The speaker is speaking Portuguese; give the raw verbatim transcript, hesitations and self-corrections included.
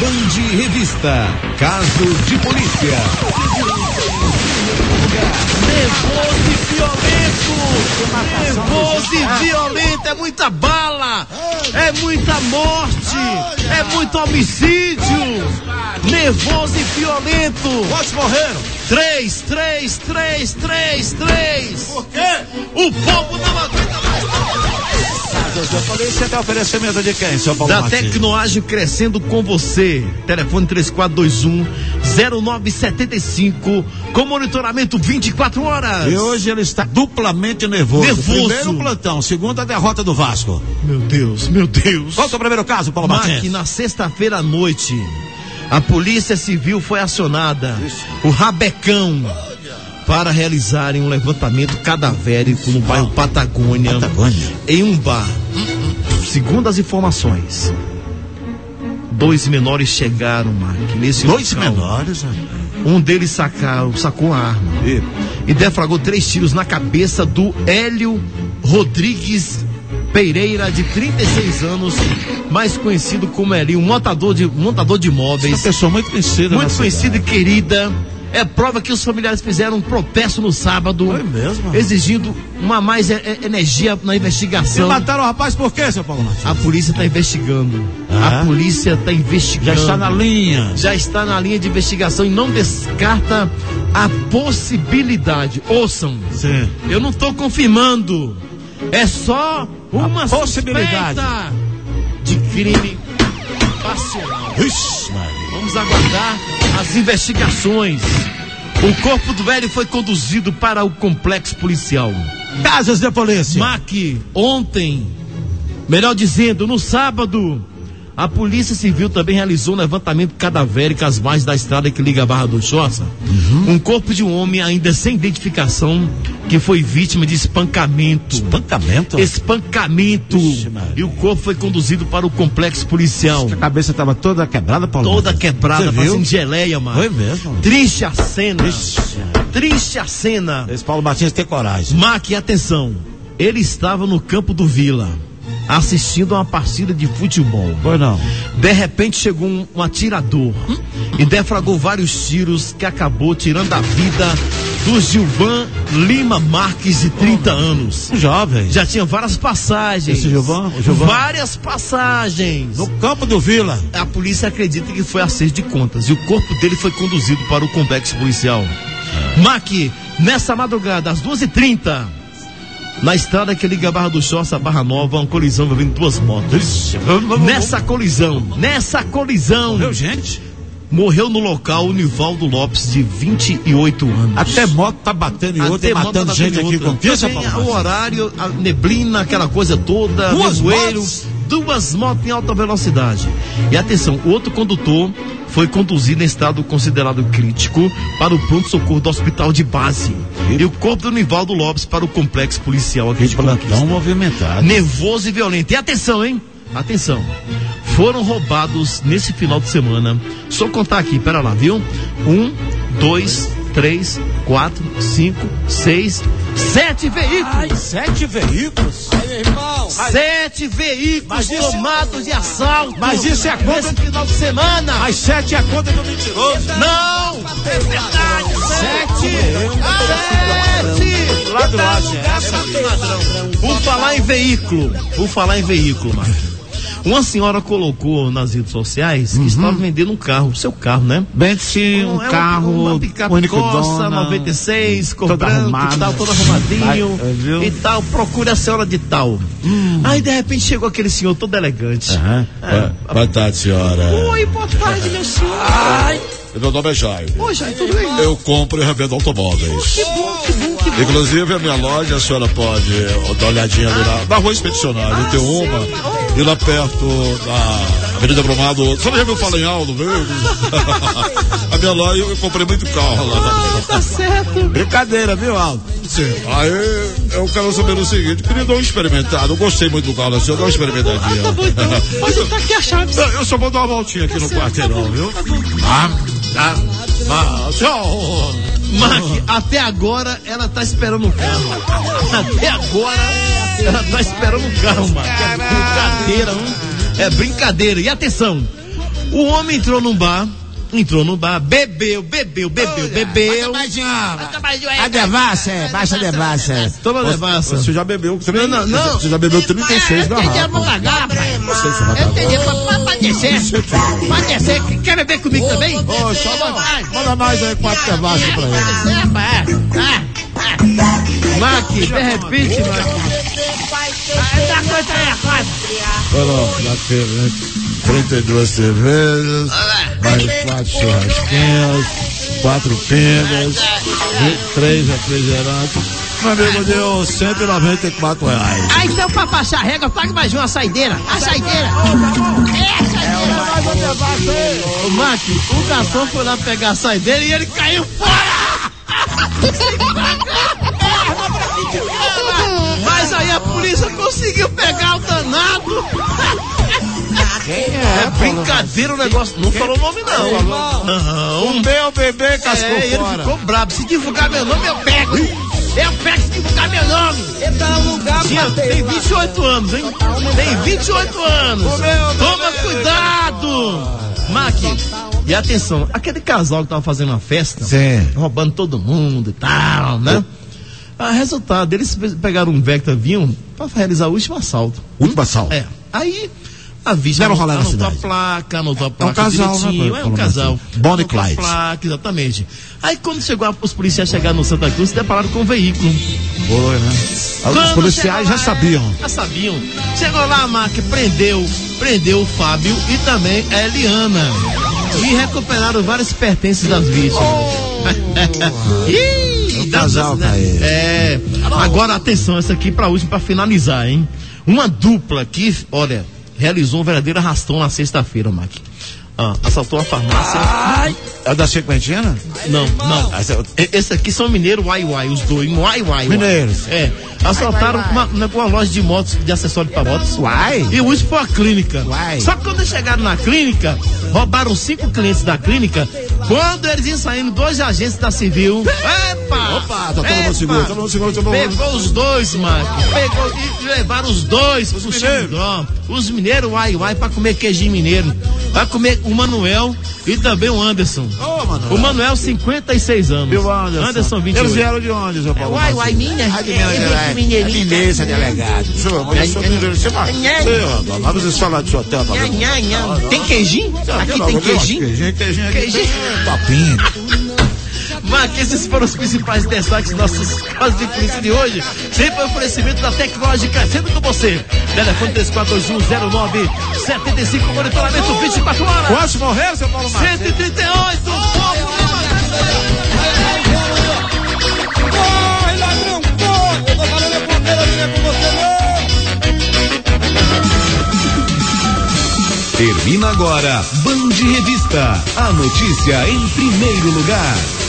Band Revista, caso de polícia. Nervoso e violento! Nervoso e violento! É muita bala! É muita morte! É muito homicídio! Nervoso e violento! Quantos morreram? Três, três, três, três, três! Por quê? O povo não aguenta mais! Eu falei, você tem oferecimento de quem, seu Paulo Da Martins? Tecnoagem crescendo com você. Telefone três quatro dois um zero nove sete cinco com monitoramento vinte e quatro horas. E hoje ele está duplamente nervoso. Nervoso. Primeiro o plantão, segundo a derrota do Vasco. Meu Deus, meu Deus. Qual é o primeiro caso, Paulo Mac, Martins? na sexta-feira à noite, a Polícia Civil foi acionada, o Rabecão, para realizarem um levantamento cadavérico no bairro Patagônia, Patagônia. em um bar. Segundo as informações, dois menores chegaram, Mac, nesse Dois local. menores, rapaz. Um deles sacaram, sacou a arma E... e defragou três tiros na cabeça do Hélio Rodrigues Pereira, de trinta e seis anos, mais conhecido como Eli, um montador de, montador de imóveis. Uma pessoa muito conhecida. Muito na conhecida e cidade. querida. É prova que os familiares fizeram um protesto no sábado, Foi mesmo? exigindo uma mais e- e- energia na E investigação. mataram o rapaz por quê, seu Paulo Martins? A polícia está investigando. Ah? A polícia está investigando. Já está na linha. Já está na linha de investigação e não descarta a possibilidade. Ouçam, Sim. eu não estou confirmando. É só uma possibilidade. suspeita de crime passional. Ixi, Maria. Vamos aguardar as investigações. O corpo do velho foi conduzido para o complexo policial. Casas de polícia. Mac, ontem, melhor dizendo, no sábado, a Polícia Civil também realizou um levantamento cadavérico às margens da estrada que liga a Barra do Choça. Uhum. Um corpo de um homem ainda sem identificação que foi vítima de espancamento. Espancamento? Espancamento. Ixi, Maria. E o corpo foi conduzido para o complexo policial. A cabeça estava toda quebrada, Paulo Toda Martins. quebrada, Você viu? parecendo geleia, mano. Foi mesmo. Triste a cena. Ixi. Triste a cena. Esse Paulo Martins tem coragem. Mac, atenção. Ele estava no campo do Vila, assistindo a uma partida de futebol. Foi não. De repente chegou um, um atirador e defragou vários tiros que acabou tirando a vida do Gilvan Lima Marques, de trinta anos. Jovem. Já tinha várias passagens. Esse Gilvan? O Gilvan? Várias passagens. No campo do Vila. A polícia acredita que foi acerto de contas e o corpo dele foi conduzido para o complexo policial. É. Mac, nessa madrugada, às duas e trinta, na estrada que liga a Barra do Choça a Barra Nova, uma colisão envolvendo duas motos. Nessa colisão, nessa colisão, Morreu gente? morreu no local o Nivaldo Lopes, de vinte e oito anos. Até moto tá batendo em outra e moto matando tá gente batendo em aqui outra. com pizza, Também Paulo o Martins? horário, a neblina, aquela coisa toda, Duas nevoeiro, motos? duas motos em alta velocidade. E atenção, o outro condutor foi conduzido em estado considerado crítico para o pronto-socorro do hospital de base. E, e o corpo do Nivaldo Lopes para o complexo policial aqui de Plantão Conquista. movimentado. Nervoso e violento. E atenção, hein? Atenção. Foram roubados nesse final de semana. Só contar aqui, pera lá, viu? Um, dois, três, quatro, cinco, seis, sete veículos. Ai, sete veículos? Aí, irmão. Sete veículos Mas isso- tomados de assalto. Mas isso é a conta- nesse final de semana. As sete é a conta do mentiroso. Não, é verdade. Sete. Sete. Ladroagem. Por falar em veículo, por falar em veículo, Marcos. Uma senhora colocou nas redes sociais que estava vendendo um carro, seu carro, né? Bem, sim, um É carro, uma picape único Corsa, dona, noventa e seis, cor toda branco arrumada. e tal, todo arrumadinho Ai, viu? e tal, procura a senhora de tal. Hum. Aí de repente chegou aquele senhor todo elegante. Aham. É. Boa tarde, senhora. Oi, boa tarde, meu senhor. Ai, Meu nome é Jair. Oi, Jair, tudo bem? Eu compro e revendo automóveis. Que bom, que bom, que bom. Inclusive, a minha loja, a senhora pode dar uma olhadinha ali na, na rua Expedicionária. Eu tenho uma. E lá perto da Avenida Brumado. Você já viu falar em Aldo, viu? A minha loja, eu comprei muito carro lá. Tá certo. Brincadeira, viu, Aldo? Sim. Aí eu quero saber o seguinte: queria dar uma experimentada. Eu gostei muito do carro da senhora, dar uma experimentadinha. Tá bom, então. Mas tá aqui a chave. Não, eu só vou dar uma voltinha aqui no quarteirão, viu? Ah, ah, ah, tchau. Mac, até agora ela tá esperando o carro. Até agora ela tá esperando o carro, Mac. É brincadeira, hein? É brincadeira. E atenção, O homem entrou num bar, entrou no bar, bebeu, bebeu, bebeu, bebeu. A devassa, é, baixa a devassa. Toma a devassa. Você já bebeu trinta, Não, não, não. Você já bebeu trinta e seis garrafas. Eu vou pagar, rapaz. Não sei se você vai Eu entendi, pagar. pode pode descer. Pode descer. Quer beber comigo também? Ô, só manda, manda mais aí quatro devassas pra ele. É, rapaz. Ah, ah. Mac, de repente, Mac. Ah, dá coisa aí, rapaz. Olha lá, dá trinta e duas cervejas, mais quatro churrasquinhas, quatro pingas, três refrigerantes. Meu amigo deu cento e noventa e quatro reais. Ah, então pra passar a régua, paga mais uma saideira. A saideira. É, a saideira. Ô, Mac, o garçom foi lá pegar a saideira e ele caiu fora! Mas aí a polícia conseguiu pegar o danado. É brincadeira o negócio. Não falou o nome, não. Não. O meu bebê cascou É, ele fora. ficou brabo. Se divulgar meu nome, eu pego. Eu pego se divulgar meu nome. Tinha, tem vinte e oito anos, hein? Tem vinte e oito anos. Toma cuidado. Mac, e atenção, aquele casal que tava fazendo uma festa, Sim. roubando todo mundo e tal, né? Ah, resultado, eles pegaram um Vectra, vinham pra realizar o último assalto. Último assalto. É. Aí, a vítima Deram rolar na anotou a cidade. placa, anotou a placa casal, direitinho, né, é um pelo casal. menos. Bonnie Anotou a Clyde. placa, exatamente. Aí quando chegou, a- os policiais chegaram no Santa Cruz, se depararam com o veículo. Foi, né? Os Quando policiais chegou já lá, sabiam. é, Já sabiam. Chegou lá, a Mac prendeu, prendeu o Fábio e também a Eliana. E recuperaram vários pertences das vítimas. Ih, Um dá casal, pra- tá aí. É. Agora, atenção, essa aqui pra última, pra finalizar, hein? Uma dupla que, olha, realizou um verdadeiro arrastão na sexta-feira, Mac. Ah, assaltou a farmácia. Ai! É da Cinquentina? Não, não. E- Esse aqui são mineiros Uai Uai, os dois. Uai Uai. Mineiros. É. Assaltaram uma, uma, uma loja de motos, de acessório para motos. Uai! E o último foi a clínica. Uai. Só que quando eles chegaram na clínica, roubaram cinco clientes da clínica. Quando eles iam saindo, dois agentes da Civil. Epa! Opa, tá todo mundo seguro, todo mundo seguro, todo mundo. Pegou os dois, Marco. Pegou e levaram os dois pro mineiros. Xandró. Os mineiros, uai, uai, pra comer queijinho mineiro. Vai comer o Manuel e também o Anderson. Ô, Manuel. O Manuel, cinquenta e seis anos. E o Anderson? Anderson, vinte e Eles oito. vieram de onde, seu Paulo? Uai, uai, minha. Ah, de Minas, Mineirinho. Mineiro, delegado. Senhor, mas eu sou mineiro. Você vai. Você, lá vocês falam de hotel, tá vendo? Nha, nha, nha. Tem queijinho? Aqui tem queijinho? Queijinho, queijinho. aqui Queijinho. tem Topinho. Marque, esses foram os principais destaques dos nossos casos de polícia de hoje. Sempre oferecimento da Tecnológica, sendo com você. Telefone três quatro dois um zero nove sete cinco, monitoramento vinte e quatro horas. Quantos morreram, seu Paulo Marques? cento e trinta e oito. Corre, ladrão, corre! Eu tô falando é ponteira, não é com você, não! Termina agora Band Revista. A notícia em primeiro lugar.